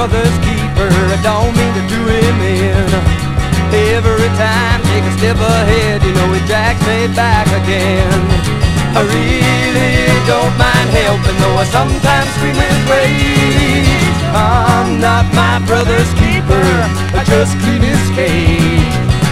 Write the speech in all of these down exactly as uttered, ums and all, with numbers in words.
brother's keeper. I don't mean to do him in. Every time, take a step ahead, you know he drags me back again. I really don't mind helping, though I sometimes scream with rage. I'm not my brother's keeper, I just clean his cage.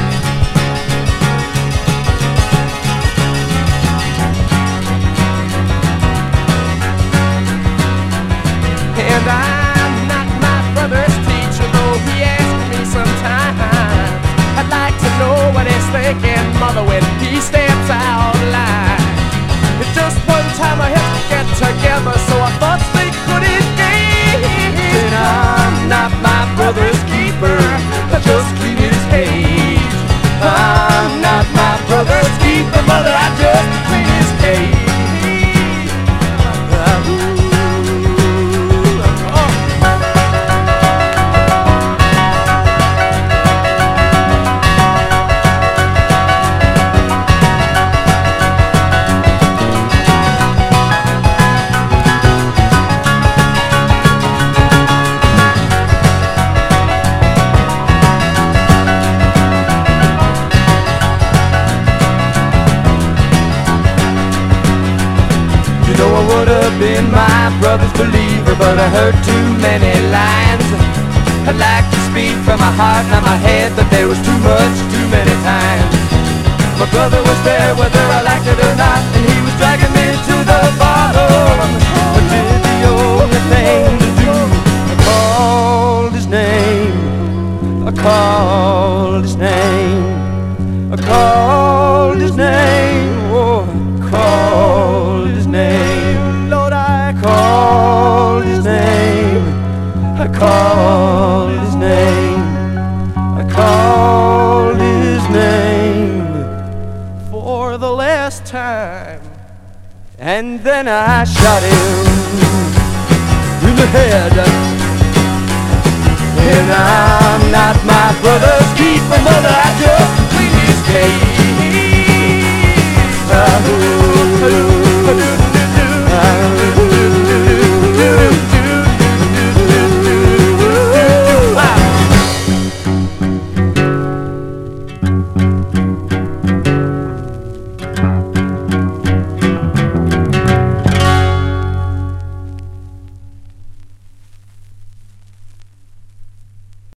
And I'm not my brother's teacher, though he asks me sometimes. I'd like to know what he's thinking, mother, when he steps out of line. Just one time I had to get together, so I thought they could engage. And I'm not my brother's keeper, I just clean his cage. I'm not my brother's keeper, mother, I just clean his cage. You know I would have been my brother's believer, but I heard too many lines. I'd like to speak from my heart, not my head, but there was too much, too many times. My brother was there whether I liked it or not, and he was dragging me to the bottom. I did the only thing to do. I called his name, I called his name, I called his name, oh, I called his name. Lord, I called his name, I called his name, I called his name for the last time. And then I shot him in the head. And I'm not my brother's keeper, mother, I just clean his cage.